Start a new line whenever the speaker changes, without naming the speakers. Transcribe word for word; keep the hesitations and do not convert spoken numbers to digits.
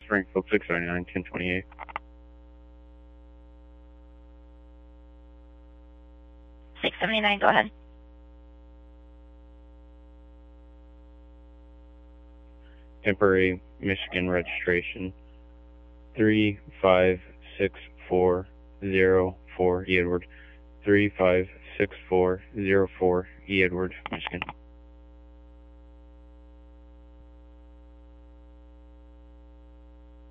Springfield six seventy-nine, ten twenty-eight.
six seventy-nine, go ahead.
Temporary Michigan registration three five six four zero four E Edward. three five six four zero four E Edward, Michigan.